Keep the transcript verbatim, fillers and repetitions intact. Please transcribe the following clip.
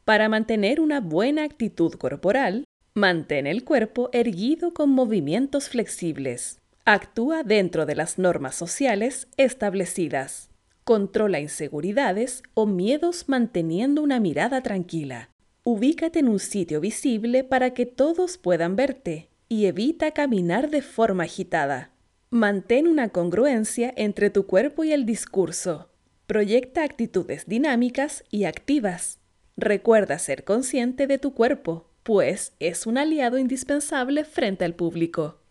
Para mantener una buena actitud corporal, mantén el cuerpo erguido con movimientos flexibles. Actúa dentro de las normas sociales establecidas. Controla inseguridades o miedos manteniendo una mirada tranquila. Ubícate en un sitio visible para que todos puedan verte y evita caminar de forma agitada. Mantén una congruencia entre tu cuerpo y el discurso. Proyecta actitudes dinámicas y activas. Recuerda ser consciente de tu cuerpo, pues es un aliado indispensable frente al público.